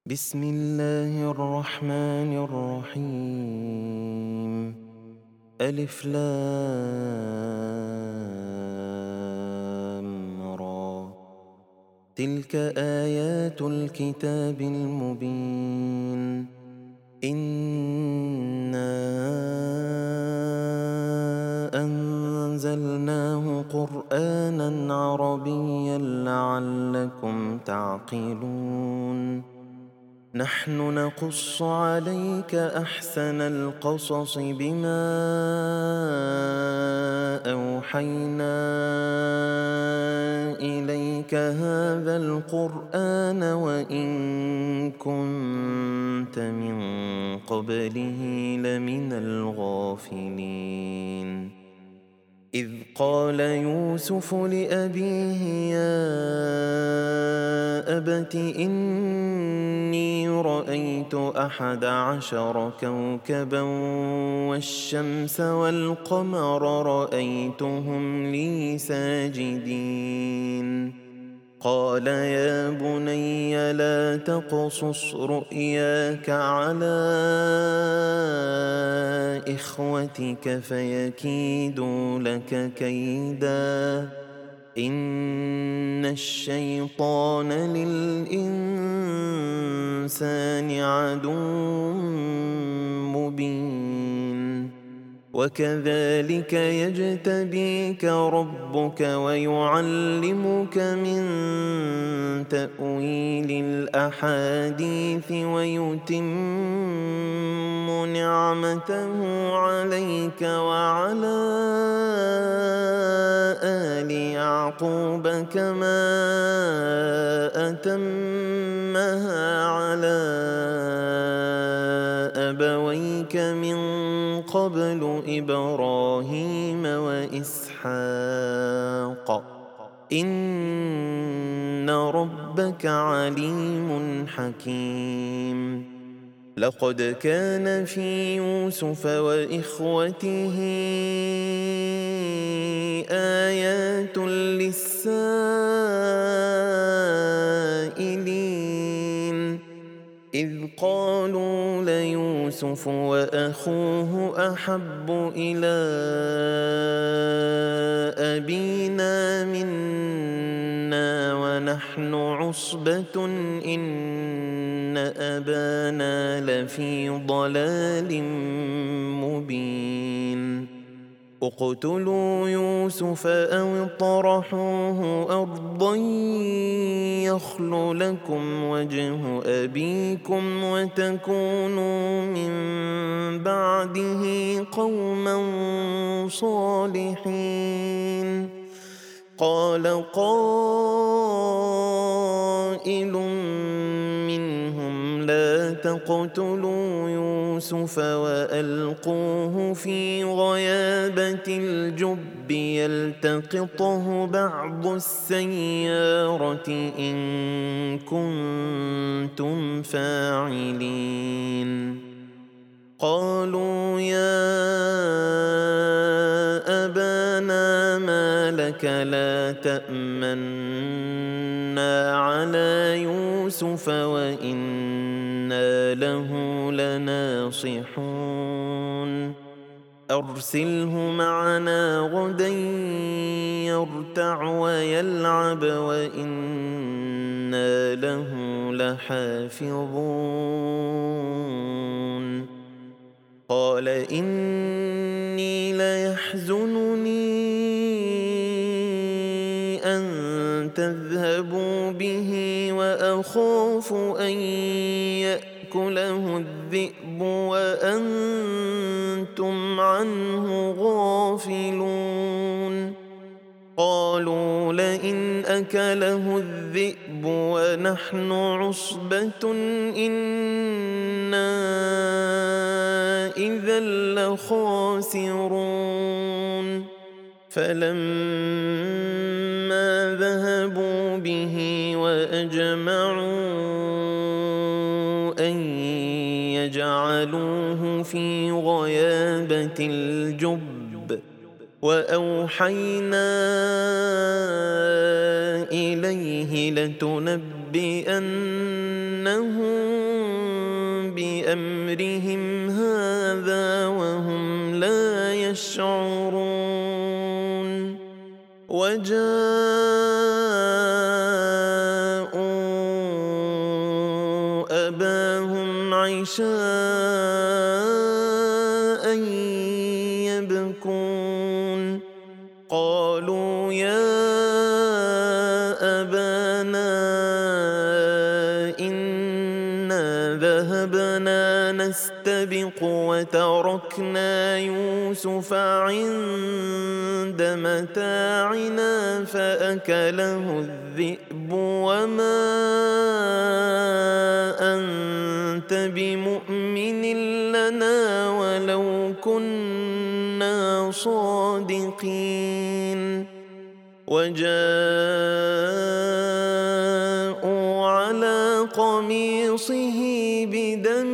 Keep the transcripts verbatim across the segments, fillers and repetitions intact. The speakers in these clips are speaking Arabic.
بسم الله الرحمن الرحيم. ألف لام را. تلك آيات الكتاب المبين. إنا أنزلناه قرآنا عربيا لعلكم تعقلون. نحن نقص عليك أحسن القصص بما أوحينا إليك هذا القرآن وإن كنت من قبله لمن الغافلين. إذ قال يوسف لأبيه يا أبت إني رأيت أحد عشر كوكبا والشمس والقمر رأيتهم لي ساجدين. قال يا بني لا تقصص رؤياك على إخوتك فيكيدوا لك كيدا إن الشيطان للإنسان عدو مبين. وكذلك يجتبيك ربك ويعلمك من تأويل الأحاديث ويتم نعمته عليك وعلى آل يعقوب كما أتمها على أبويك من قبل إبراهيم وإسحاق إن ربك عليم حكيم. لقد كان في يوسف وإخوته آيات للسائلين إذ قالوا ليوسف وأخوه أحب إلى أبينا منا ونحن عصبة إن أبانا لفي ضلال مبين. اقتلوا يوسف أو اطرحوه أرضا يخل لكم وجه أبيكم وتكونوا من بعده قوما صالحين. قال قائل منهم لا تقتلوا يوسف وألقوه في غيابة الجب يلتقطه بعض السيارة إن كنتم فاعلين. قالوا يا أبانا ما لك لا تأمنا على يوسف وإنا له لناصحون. أرسله معنا غدا يرتع ويلعب وإنا له لحافظون. قال إني ليحزنني أن تذهبوا به وأخاف أن يأكله الذئب وأنتم عنه غافلون. قالوا لئن أكله الذئب ونحن عصبة إنا إذا لخاسرون. فلما ذهبوا به وأجمعوا أن يجعلوه في غيابة الجب وأوحينا إليه لتنبئنهم بأمرهم هذا وهم لا يشعرون وجاءوا أباهم عشاء يبكون قالوا يا أبانا إنا ذهبنا نستبق وتركنا يوسف عند متاعنا فأكله الذئب وما أنت بمؤمن لنا ولو كنا صادقين وجاءوا على قميصه بدم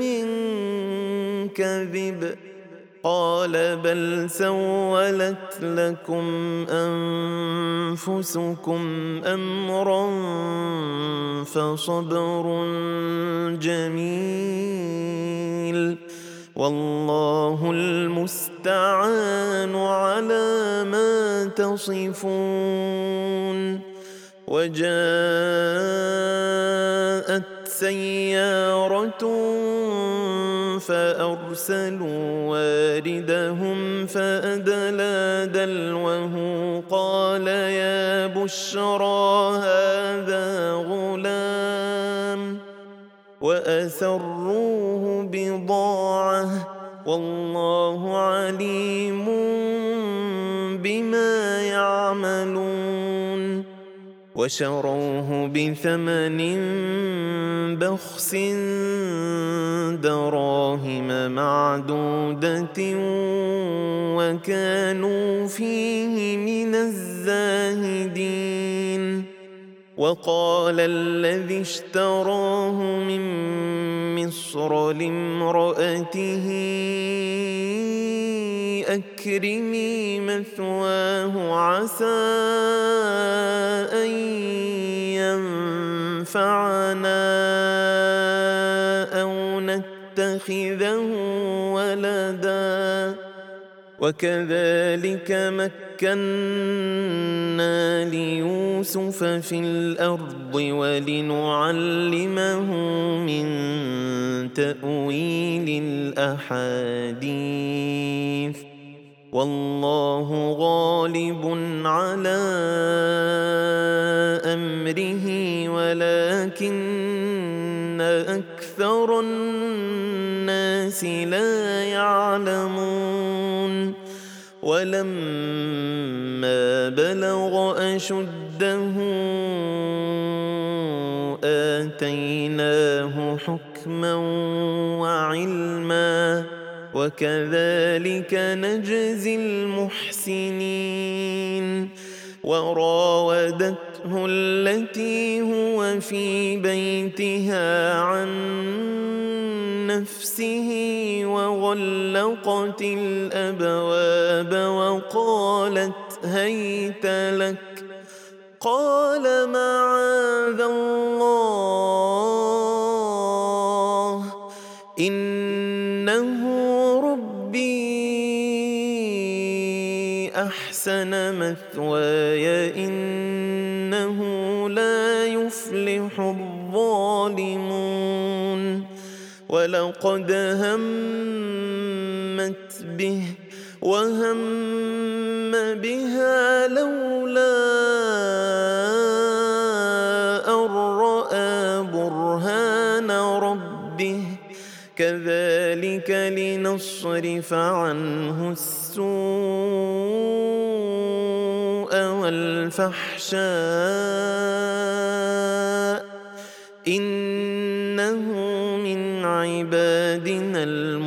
كذب قال بل سولت لكم أنفسكم أمرا فصبر جميل والله المستعان على ما تصفون وجاءت سيارة فأرسلوا واردهم فأدلى دلوه قال يا بشرى هذا غلام وأسروه بضاعة والله عليم بما يعملون وشروه بثمن بخس دراهم معدودة وكانوا فيه من الزاهدين وقال الذي اشتراه من مصر لامرأته أكرمي مثواه عسى أن ينفعنا أو نتخذه ولدا وكذلك مكنا ليوسف في الأرض ولنعلمه من تأويل الأحاديث والله غالب على أمره ولكن أكثر الناس لا يعلمون ولما بلغ أشده آتيناه حكما وعلما وكذلك نجزي المحسنين وراودته التي هو في بيتها عن نفسه وغلقت الأبواب وقالت هيت لك قال معاذ الله إنه ربي أحسن مثواي إنه لا يفلح الظالمون ولقد همت به وهم بها لولا أن رأى برهان ربه كذلك لنصرف عنه السوء والفحشاء إنه من عبادنا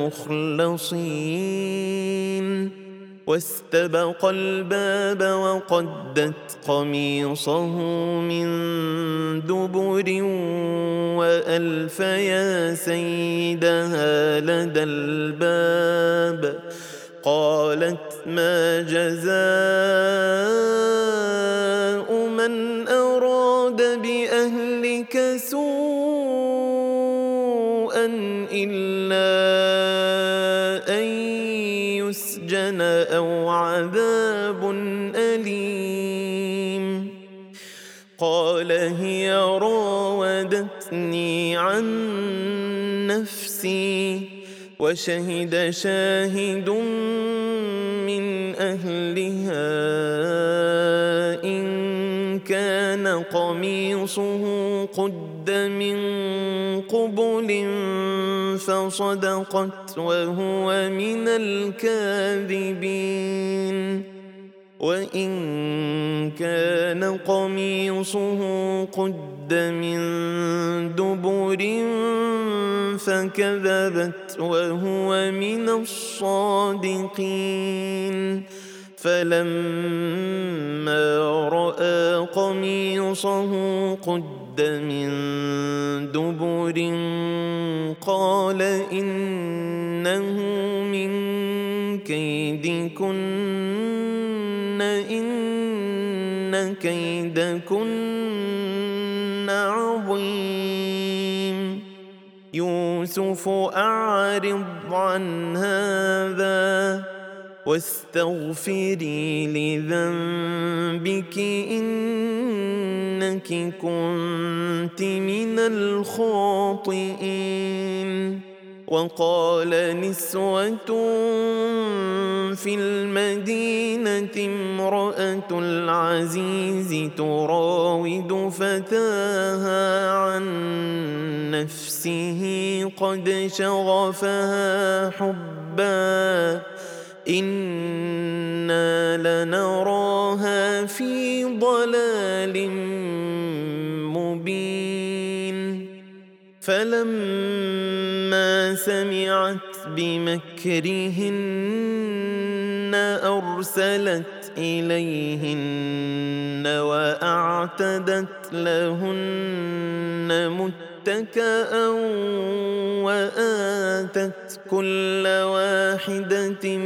المخلصين واستبق الباب وقدت قميصه من دبر وألف يا سيدها لدى الباب قالت ما جزاء من أراد بأهلك سوءا سوءا إلا أن يسجن أو عذاب أليم. قال هي راودتني عن نفسي وشهد شاهد من أهلها إن كان قميصه قد من قبل فصدقت وهو من الكاذبين وإن كان قميصه قد من دبر فكذبت وهو من الصادقين. فلما رأى قميصه قد من دبر قال إنه من كيدكن إن كيدكن عظيم. يوسف أعرض عن هذا واستغفري لذنبك إنك كنت من الخاطئين. وقال نسوة في المدينة امرأة العزيز تراود فتاها عن نفسه قد شغفها حبا إنا لنراها في ضلال مبين. فلما سمعت بمكرهن أرسلت إليهن وأعتدت لهن متكأ وآتت كل واحدة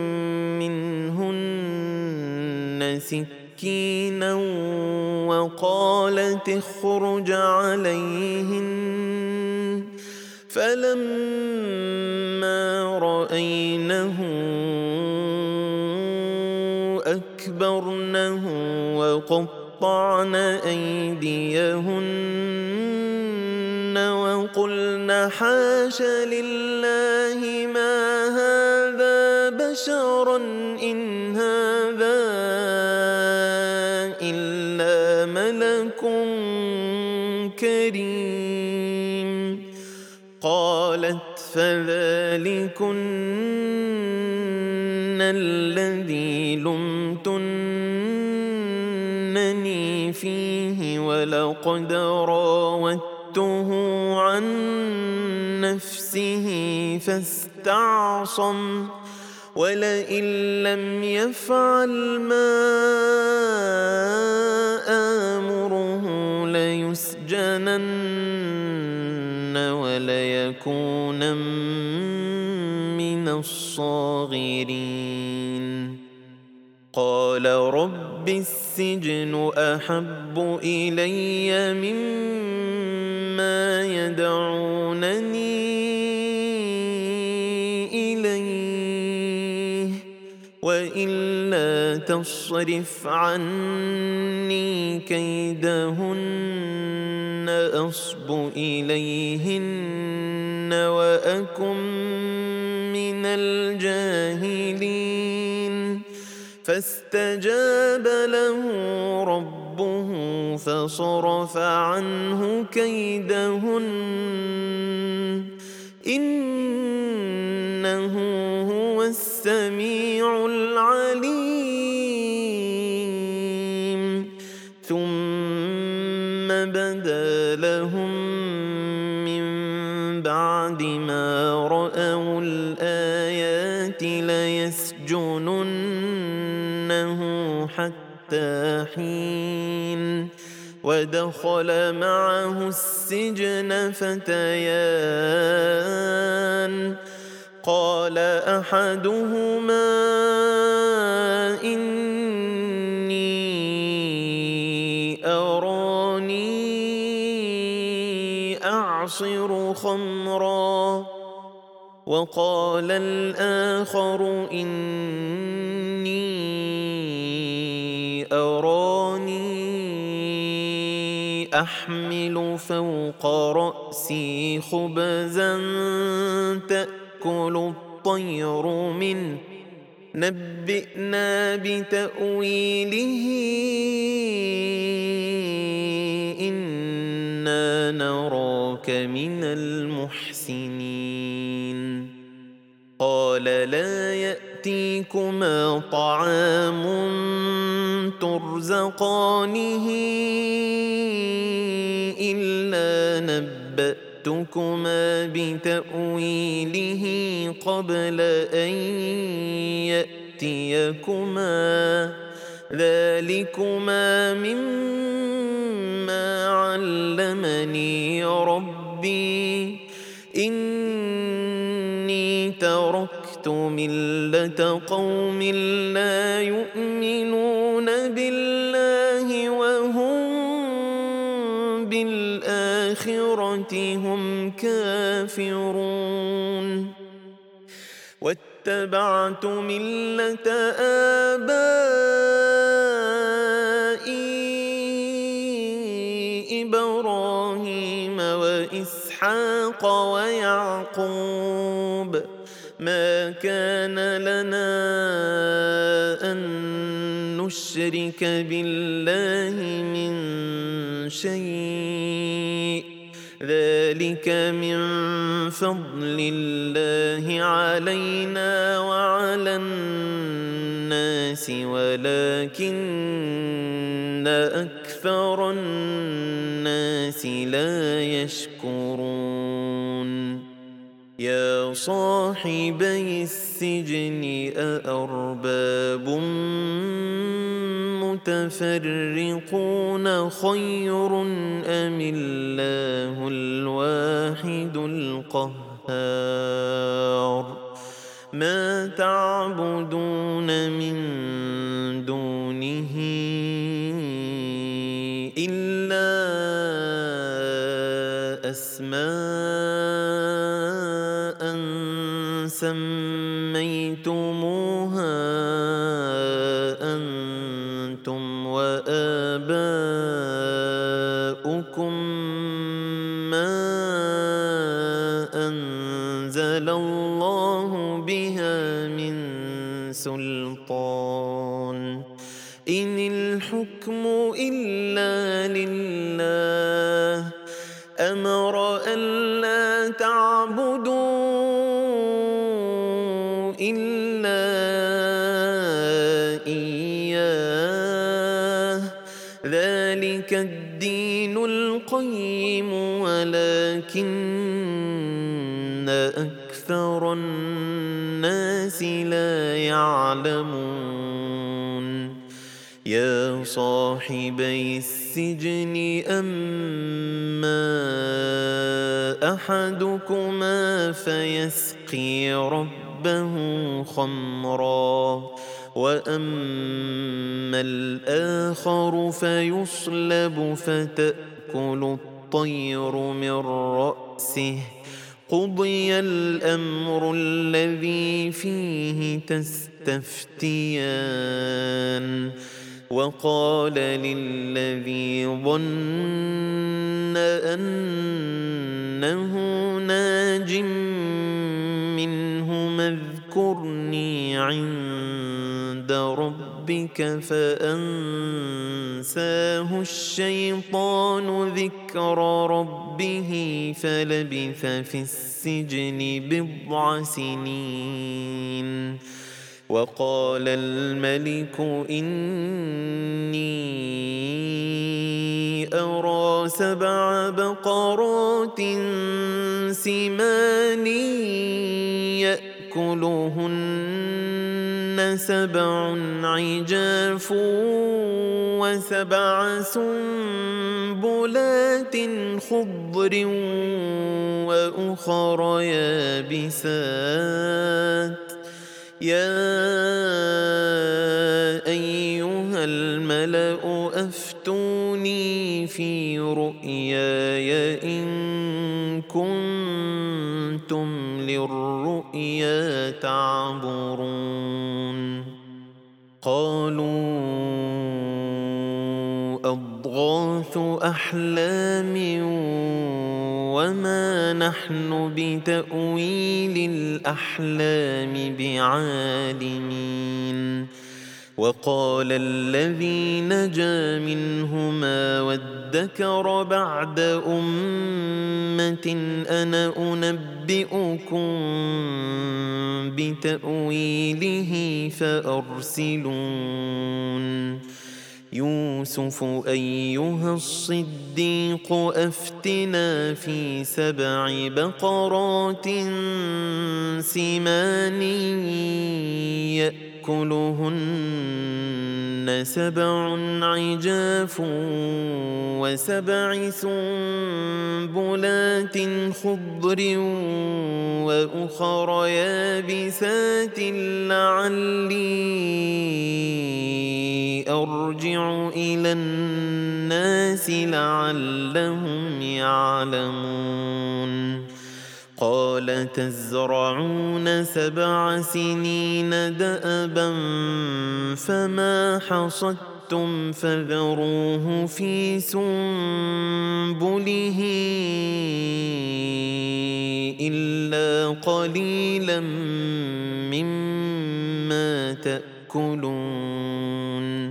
منهن سكينا وقالت اخرج عليهن. فلما رأينه أكبرنه وقطعن أيديهن وقلن حاش لله ما هذا بشرا إن هذا إلا ملك كريم. قالت فذلكن الذي لمتنني فيه ولقد راودته عن نفسه فاستعصم ولئن لم يفعل ما آمره ليسجنن وليكون من الصاغرين. قال رب السجن أحب إلي مما يدعونني إليه وإلا تصرف عني كيدهن أصب إليهن وأكن من الجاهلين. فاستجاب له ربه فصرف عنه كيدهن إنه هو السميع العليم. ثم بدا لهم من بعد ما رأوا الآيات ليسجننه حتى حين. ودخل معه السجن فتيان قال أحدهما إني أراني أعصر خمرا وقال الآخر إني أراني أحمل فوق رأسي خبزا تأكل الطير منه نبئنا بتأويله إنا نراك من المحسنين قال لا يأتيكما طعام ترزقانه إلا نبأتكما بتأويله قبل أن يأتيكما ذلكما مما علمني ربي إني تركت ملة قوم لا يؤمنون بالله وهم بالآخرة هم كافرون واتبعت ملة آبائي إبراهيم وإسحاق ويعقوب ما كان لنا أن نشرك بالله من شيء ذلك من فضل الله علينا وعلى الناس ولكن أكثر الناس لا يشكرون يا صاحبي السجن أأرباب متفرقون خير أم الله الواحد القهار ما تعبدون من دونه إلا أسماء سميتموها أنتم وآباؤكم ما أنزل الله بها من سلطان إن الحكم إلا لله أمر ألا تعبدوا إلا إياه ذلك الدين القيم ولكن أكثر الناس لا يعلمون يا صاحبي السجن أما أحدكما فيسقي ربه خمرا وأما الآخر فيصلب فتأكل الطير من رأسه قضي الأمر الذي فيه تستفتيان وقال للذي ظن أنه ناج منه اذكرني عند ربك فأنساه الشيطان ذكر ربه فلبث في السجن بضع سنين وقال الملك إني أرى سبع بقرات سمان يأكلهن سبع عجاف وسبع سنبلات خضر وأخر يابسات يا أيها الملأ أفتوني في رؤياي إن كنتم كنتم للرؤيا تعبرون قالوا أضغاث أحلام وما نحن بتأويل الأحلام بعالمين وقال الذي نجا منهما وادكر بعد أمة أنا أنبئكم بتأويله فأرسلون يوسف أيها الصديق أفتنا في سبع بقرات سمان يأكلهن سبع عجاف وسبع سنبلات خضر وأخر يابسات لعلي أرجع إلى الناس لعلهم يعلمون قال تزرعون سبع سنين دأبا فما حصدتم فذروه في سنبله إلا قليلا مما تأكلون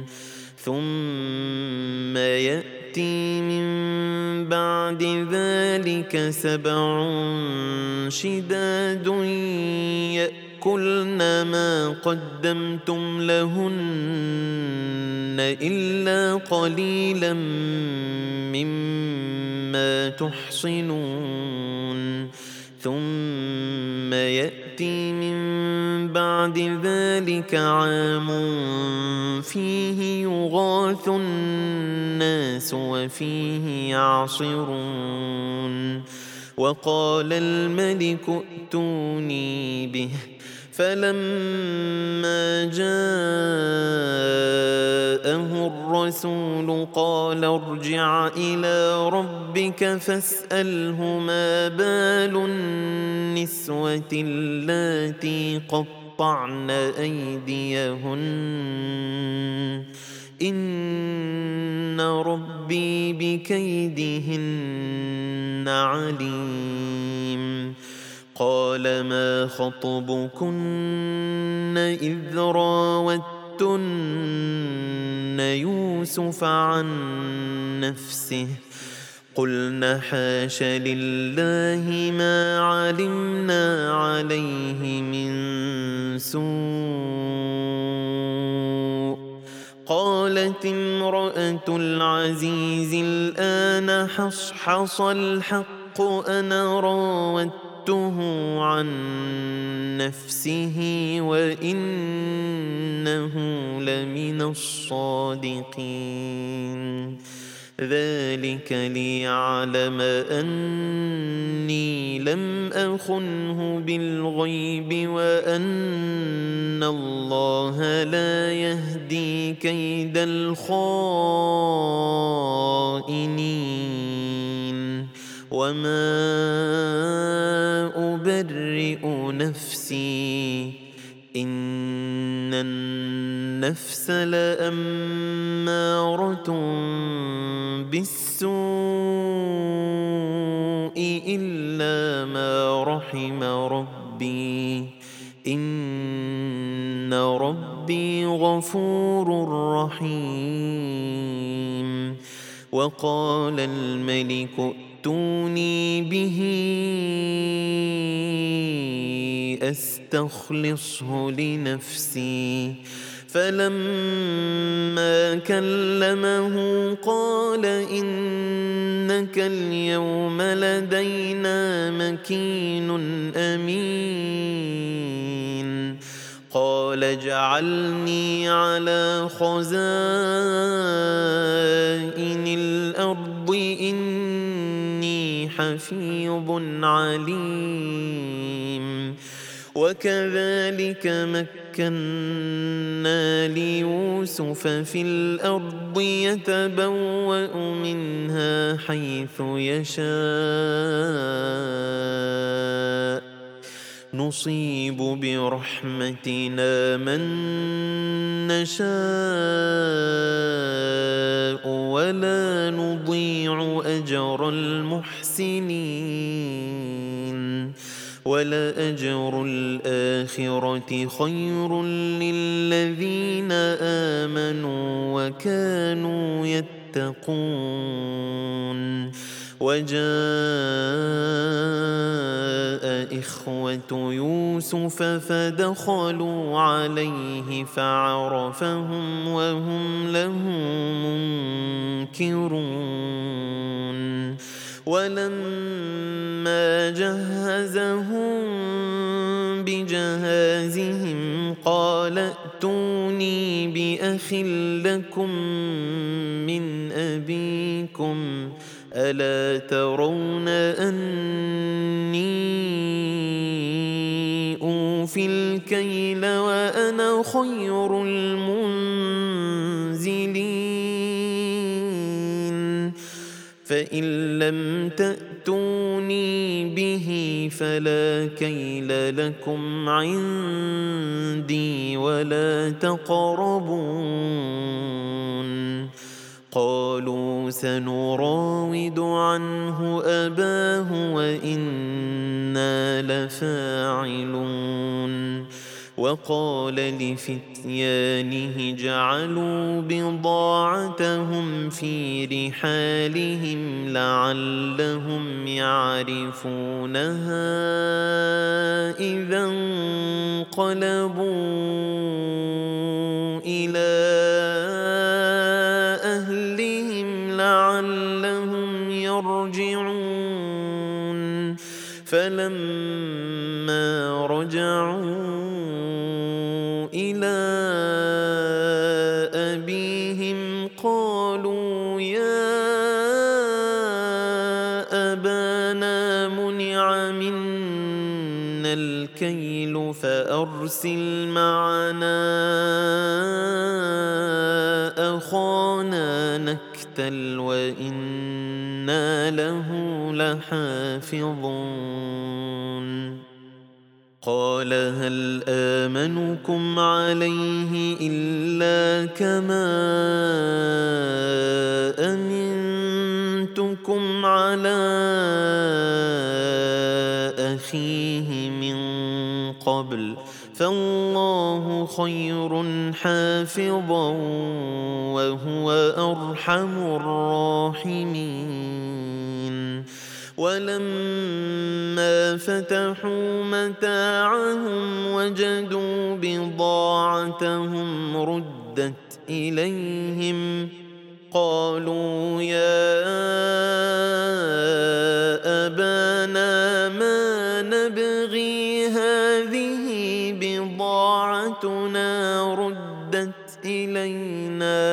ثم يأتي من بعد ذلك سبع شداد يأكلن ما قدمتم لهن إلا قليلا مما تحصنون ثم يأتي من بعد ذلك عام فيه يغاث الناس وفيه يعصرون وقال الملك ائتوني به فلما جاءه الرسول قال ارجع إلى ربك فاسأله ما بال النسوة اللاتي قطعن أيديهن إن ربي بكيدهن عليم قال ما خطبكن إذ راوتن يوسف عن نفسه قلنا حاش لله ما علمنا عليه من سوء قالت امرأة العزيز الآن حصحص الحق أنا راودته عن نفسه وإنه لمن الصادقين ذلك ليعلم أني لم أخنه بالغيب وأن الله لا يهدي كيد الخائنين وما أبرئ نفسي إن النفس لأمارة بالسوء إلا ما رحم ربي إن ربي غفور رحيم وقال الملك ائتوني به أستخلصه لنفسي فلما كلمه قال إنك اليوم لدينا مكين أمين قال اجعلني على خزائن الأرض إني حفيظ عليم وكذلك مكنا ليوسف في الأرض يتبوأ منها حيث يشاء نصيب برحمتنا من نشاء ولا نضيع أجر المحسنين ولأجر الآخرة خير للذين آمنوا وكانوا يتقون وجاء إخوة يوسف فدخلوا عليه فعرفهم وهم له منكرون ولما جهزهم بجهازهم قال ائتوني بأخ لكم من أبيكم ألا ترون أني أوفي الكيل وأنا خير المنزلين فإن لم تأتوني به فلا كيل لكم عندي ولا تقربون قالوا سنراود عنه أباه وإنا لفاعلون وقال لفتيانه جعلوا بضاعتهم في رحالهم لعلهم يعرفونها إذا انقلبوا إلى أهلهم لعلهم يرجعون فلما رجعوا إلى أبيهم قالوا يا أبانا منع منا الكيل فأرسل معنا أخانا نكتل وإنا له لحافظون قال هل آمنكم عليه إلا كما أمنتكم على أخيه من قبل فالله خير حافظا وهو أرحم الراحمين ولما فتحوا متاعهم وجدوا بضاعتهم ردت إليهم قالوا يا أبانا ما نبغي هذه بضاعتنا ردت إلينا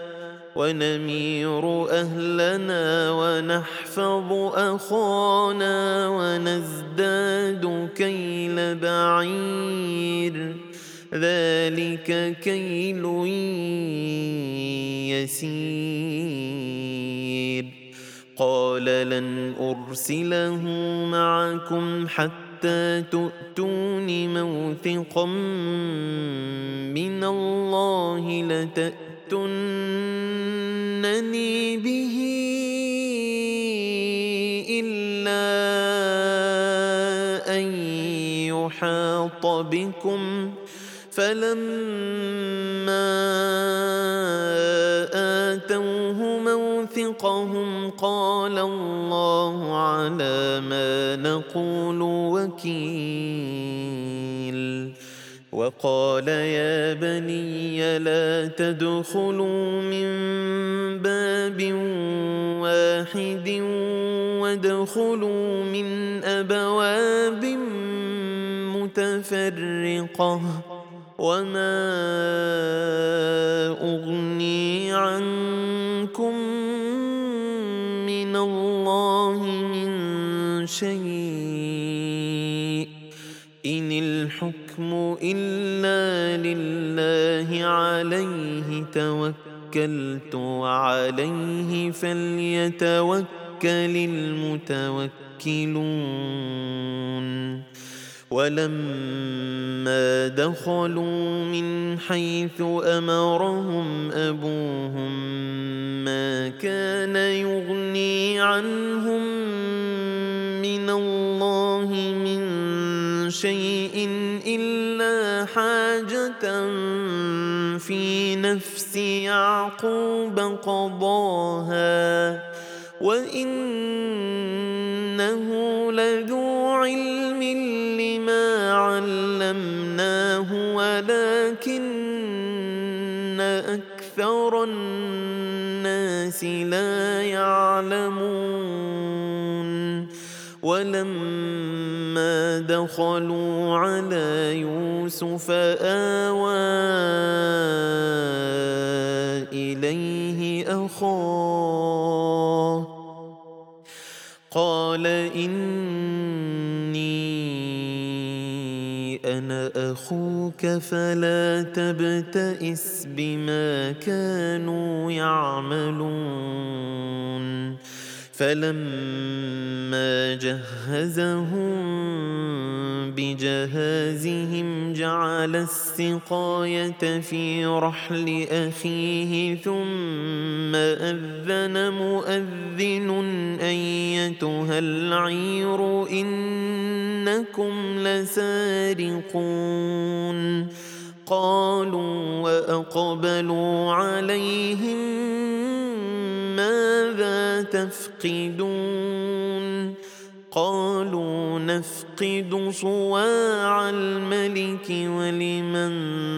ونمير أهلنا ونحفظ أخانا ونزداد كيل بعير ذلك كيل يسير قال لن أرسله معكم حتى تؤتون موثقا من الله لتأتونني به إلا أن يحاط بكم فلما آتوه موثقهم قال الله على ما نقول وكيل وقال يا بني لا تدخلوا من باب واحد وادخلوا من أبواب متفرقة وما أغني عنكم من الله من شيء إن الحكم الحكم إلا لله عليه توكلت وعليه فليتوكل المتوكلون ولما دخلوا من حيث أمرهم أبوهم ما كان يغني عنهم من الله من شيء إلا حاجة في نفس يعقوب قضاها وإنه لذو علم لما علمناه ولكن أكثر الناس لا يعلمون ولما دخلوا على يوسف آوى إليه أخاه قال إني أنا أخوك فلا تبتئس بما كانوا يعملون فلما جهزهم بجهازهم جعل السقاية في رحل أخيه ثم أذن مؤذن أيتها العير إنكم لسارقون قالوا وأقبلوا عليهم ماذا تفقدون قالوا نفقد صواع الملك ولمن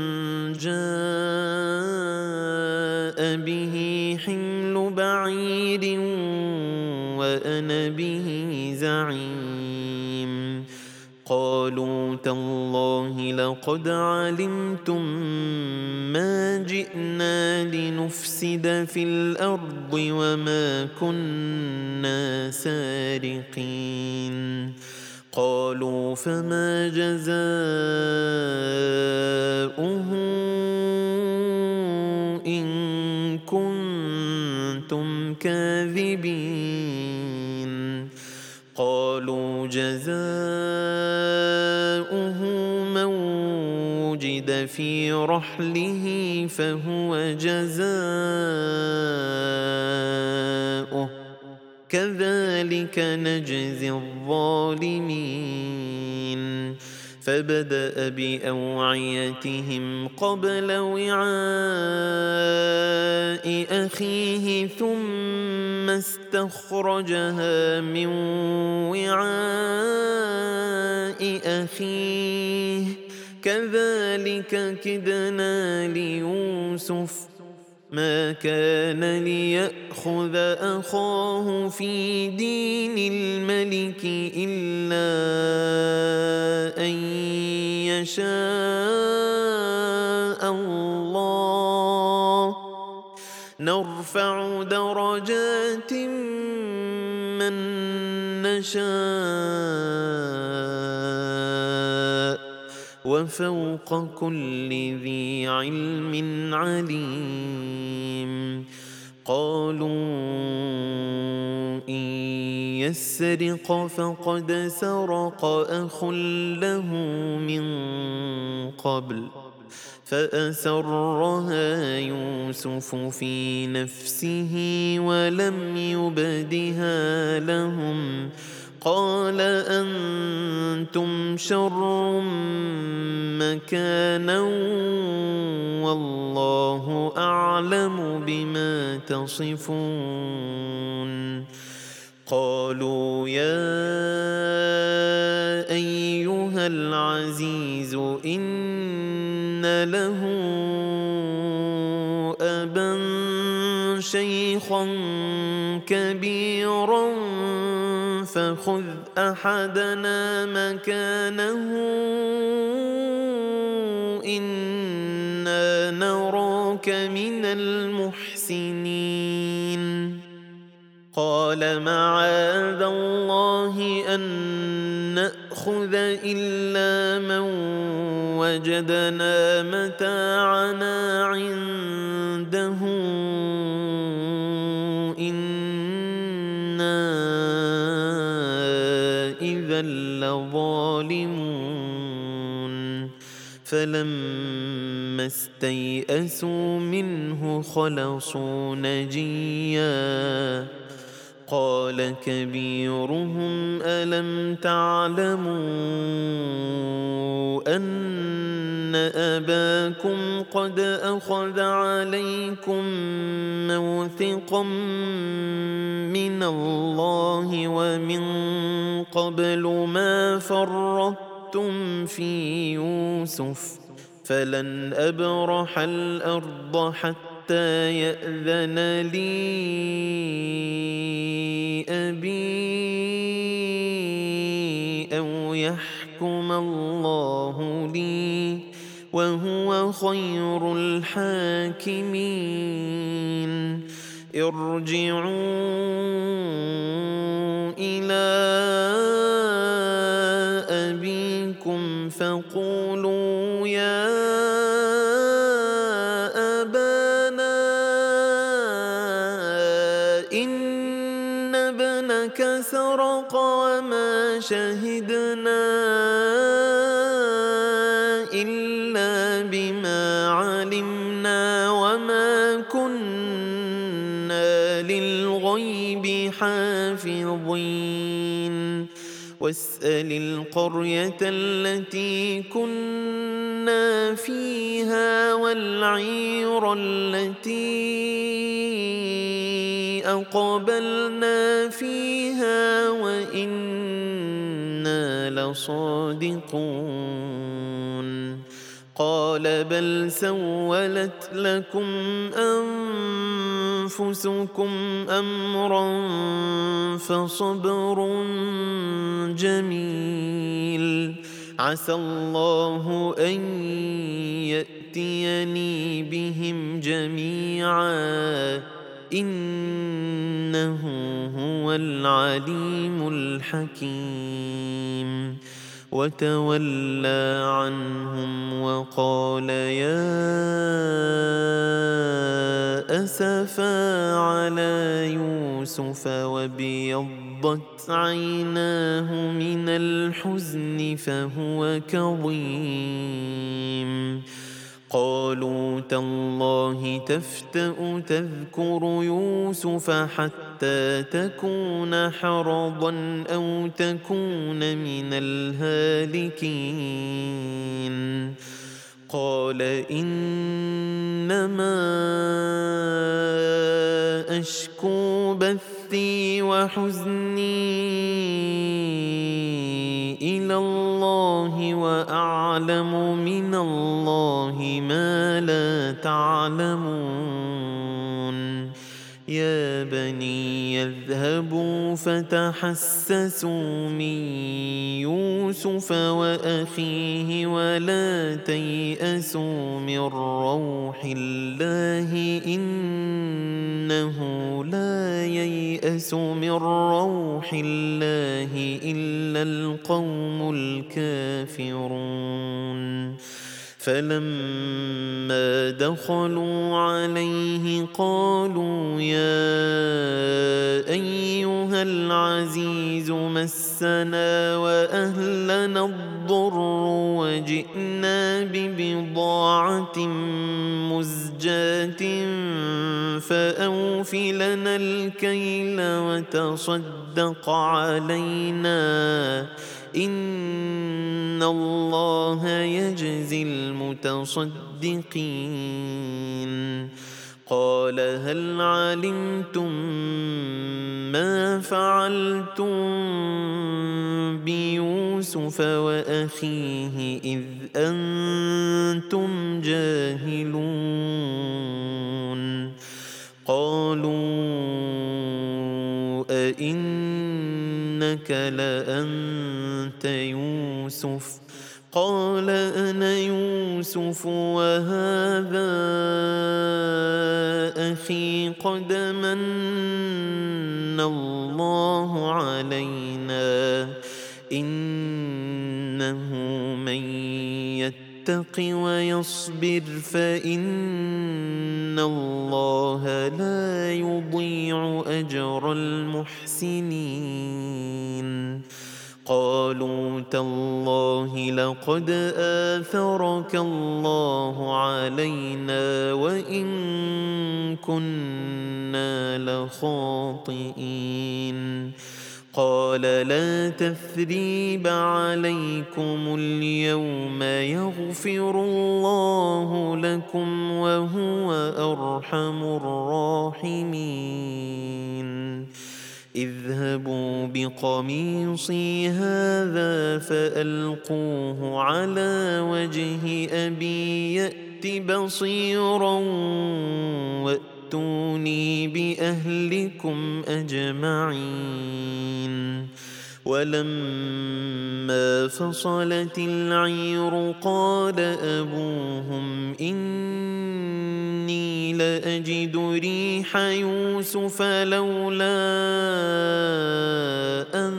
جاء به حمل بعير وأنا به زعيم قالوا تالله لقد علمتم ما جئنا لنفسد في الأرض وما كنا سارقين قالوا فما جزاؤه إن كنتم كاذبين قالوا جزاؤه من وجد في رحله فهو جزاؤه كذلك نجزي الظالمين فبدأ بأوعيتهم قبل وعاء أخيه ثم استخرجها من وعاء أخيه كذلك كدنا ليوسف ما كان ليأخذ أخاه في دين الملك إلا أن يشاء الله نرفع درجات من نشاء وفوق كل ذي علم عليم قالوا إن يسرق فقد سرق أخ له من قبل فأسرها يوسف في نفسه ولم يبدها لهم قال أنتم شر مكانا والله أعلم بما تصفون قالوا يا أيها العزيز إن له أبا شيخا كبيرا فخذ أحدنا مكانه إنا نراك من المحسنين قال معاذ الله أن نأخذ نأخذ إلا من وجدنا متاعنا عنده إنا إذا لظالمون فلما استيئسوا منه خلصوا نجيا قال كبيرهم ألم تعلموا أن أباكم قد أخذ عليكم موثقا من الله ومن قبل ما فرطتم في يوسف فلن أبرح الأرض حتى يأذن لي أبي أو يحكم الله لي وهو خير الحاكمين ارجعوا إلى أبيكم فقولوا يا أبانا إن ابنك سرق وما شهدنا إلا بما علمنا وما كنا للغيب حافظين واسأل القرية التي كنا فيها والعير التي أقبلنا فيها وإنا لصادقون قال بل سولت لكم أنفسكم أمرا فصبر جميل عسى الله أن يأتيني بهم جميعا إنه هو العليم الحكيم وتولى عنهم وقال يا أسفا على يوسف وابيضت عيناه من الحزن فهو كظيم قالوا تالله تفتأ تذكر يوسف حتى تكون حرضا أو تكون من الهالكين قال إنما أشكو بثي وحزني إلى الله وأعلم من الله ما لا تعلمون يا بني يذهبوا فتحسسوا من يوسف وأخيه ولا تيأسوا من روح الله إنه لا ييأس من روح الله إلا القوم الكافرون فلما دخلوا عليه قالوا يا أيها العزيز مسنا وأهلنا الضر وجئنا ببضاعة مزجاة فأوف لنا الكيل وتصدق علينا إن الله يجزي المتصدقين قال هل علمتم ما فعلتم بيوسف وأخيه إذ أنتم جاهلون قالوا أئنك لأنت يوسف قال أنا يوسف وهذا أخي قد من الله علينا إن إنه من يتق ويصبر فإن الله لا يضيع أجر المحسنين. قالوا تالله لقد آثرك الله علينا وإن كنا لخاطئين. قال لا تثريب عليكم اليوم يغفر الله لكم وهو أرحم الراحمين. اذهبوا بقميصي هذا فألقوه على وجه أبي يأت بصيرا وأتوني بأهلكم أجمعين. ولما فصلت العير قال أبوهم إني لأجد ريح يوسف لولا أن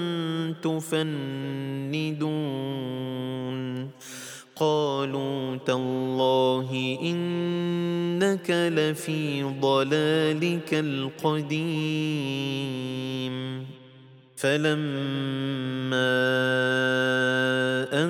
تفندون. قالوا تالله إنك لفي ضلالك القديم. فلما أن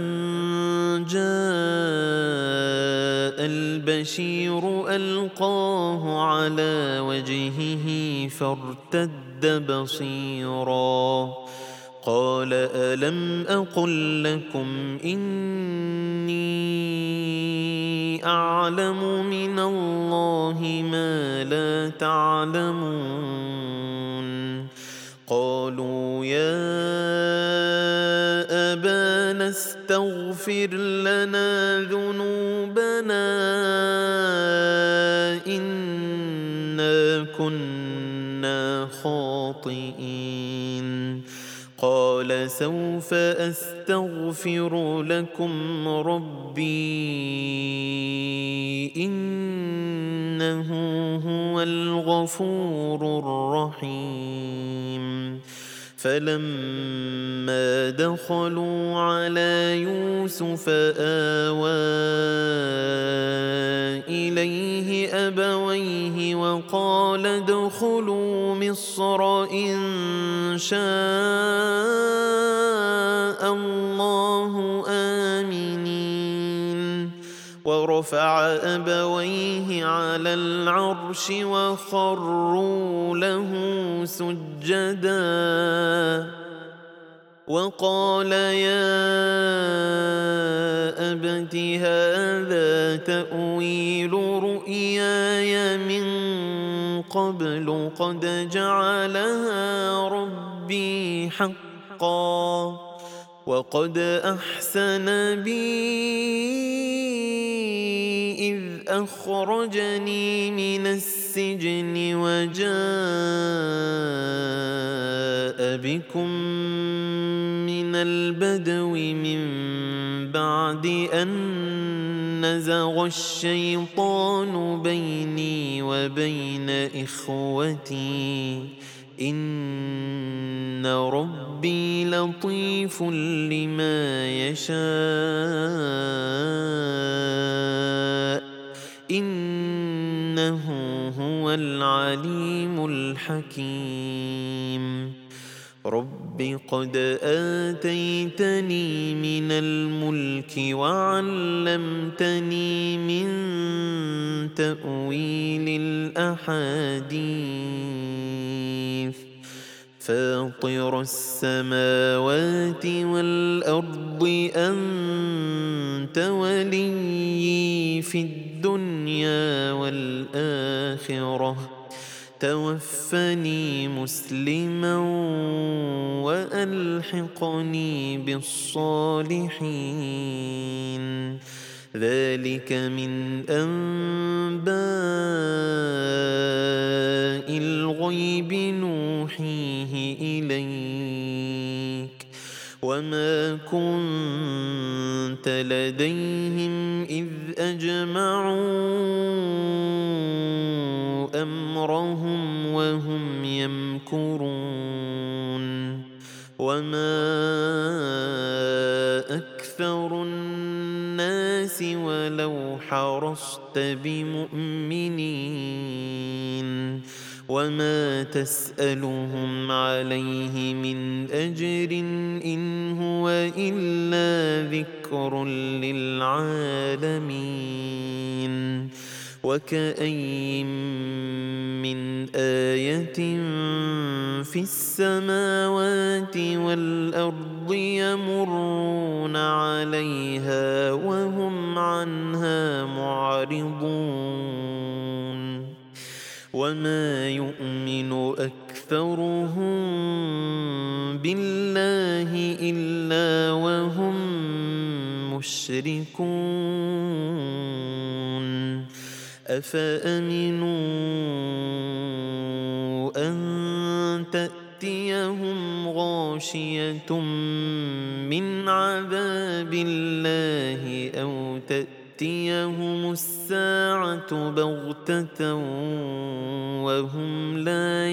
جاء البشير ألقاه على وجهه فارتد بصيرا. قال ألم أقل لكم إني أعلم من الله ما لا تعلمون. قالوا يا أبانا استغفر لنا ذنوبنا إنا كنا خاطئين. قال سوف أستغفر لكم ربي إنه هو الغفور الرحيم. فلما دخلوا على يوسف آوى إليه أبويه وقال ادخلوا مصر إن شاء الله آمنين. ورفع أبويه على العرش وخروا له سجدا وقال يا أبت هذا تأويل رؤياي من قبل قد جعلها ربي حقا وقد أحسن بي إذ أخرجني من السجن وجاء بكم من البدو من بعد أن نزغ الشيطان بيني وبين إخوتي إن ربي لطيف لما يشاء إنه هو العليم الحكيم. رب قد آتيتني من الملك وعلمتني من تأويل الأحاديث فاطر السماوات والأرض أنت ولي في الدنيا والآخرة توفني مسلما وألحقني بالصالحين. ذلك من أنباء الغيب نوحيه إليك وما كنت لديهم إذ أجمعوا أمرهم وهم يمكرون. وما أكثر الناس ولو حرصت بمؤمنين وما تسألهم عليه من أجر إن هو إلا ذكر للعالمين وكأي من آية في السماوات والأرض يمرون عليها وهم عنها معرضون وما يؤمن أكثرهم بالله إلا وهم مشركون أفأمنوا أن تأتيهم غاشية من عذاب الله أو تأتيهم الساعة بغتة وهم لا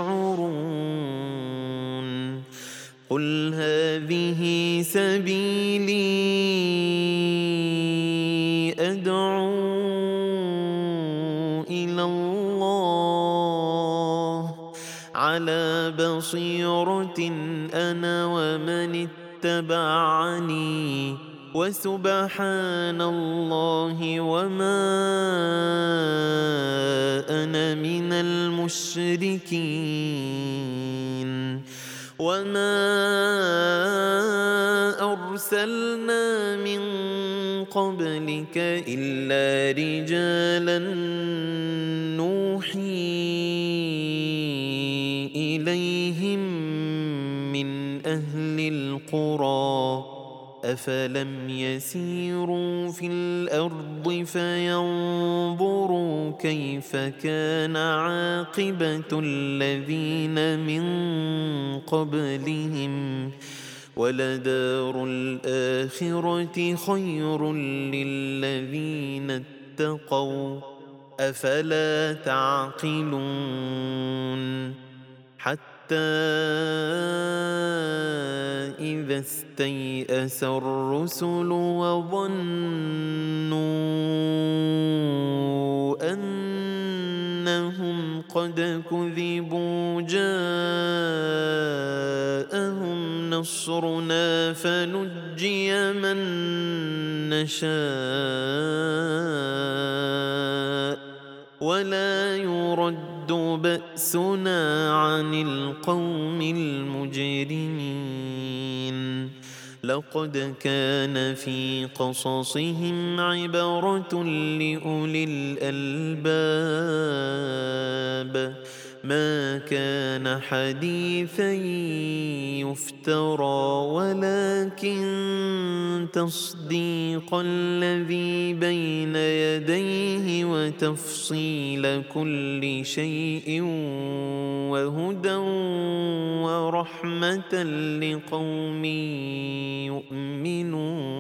يشعرون قل هذه سبيلي أدعو إلى الله على بصيرة أنا ومن اتبعني وسبحان الله وما أنا من المشركين وما أرسلنا من قبلك إلا رجالا نوحي إليهم من أهل القرى أفلم يسيروا في الأرض فينظروا كيف كان عاقبة الذين من قبلهم ولدار الآخرة خير للذين اتقوا أفلا تعقلون حتى إذا استيأس الرسل وظنوا أنهم قد كذبوا جاءهم نصرنا فنجي من نشاء ولا يرد بأسنا عن القوم المجرمين لقد كان في قصصهم عبرة لأولي الألباب ما كان حديثا يفترى ولكن تصديق الذي بين يديه وتفصيل كل شيء وهدى ورحمة لقوم يؤمنون